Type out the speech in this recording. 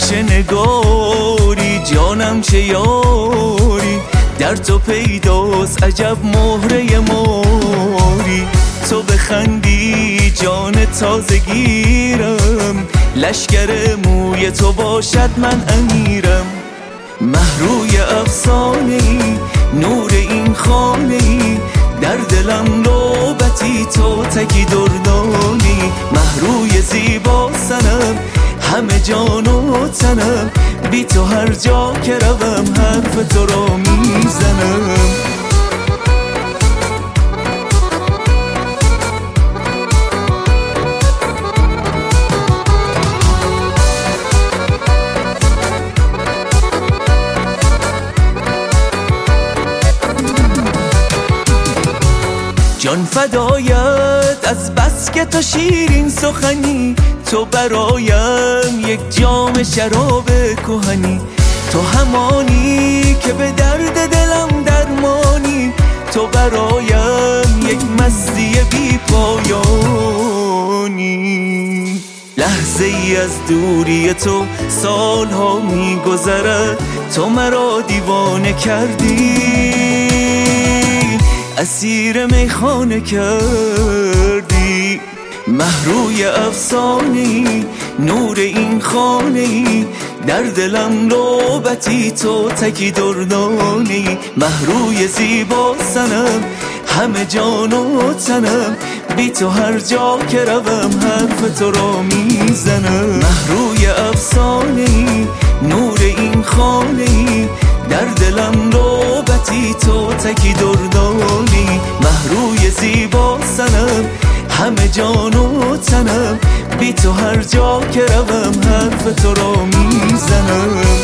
چه نگاری جانم چه یاری، در تو پیداست عجب مهره موری. تو بخندی جان تازه گیرم، لشکر موی تو باشد من امیرم. مهروی افسانه‌ای نور این خانه‌ای، در دلم نوبتی تو تکی دردانی. مهروی زیبا سنم همه جان و تنم، بی تو هر جا که روم حرف تو را میزنم. جان فدایت از بس که تو شیرین سخنی، تو برایم یک جام شراب کهنی. تو همانی که به درد دلم درمانی، تو برایم یک مستی بی پایانی. لحظه ای از دوری تو سالها می گذرد، تو مرا دیوانه کردی، اسیر میخانه کردی. مهروی افسانه‌ای نور این خانه‌ای، در دلم نوبتی تو تکی دردانی. مهروی زیبا سنم همه جان و تنم، بی تو هر جا که روم حرف تو را میزنم. مهروی افسانه‌ای نور این خانه‌ای، در دلم نوبتی تو تکی دردانی. مهروی زیبا سنم همه جان و تنم، بی تو هر جا که روم حرف تو را میزنم.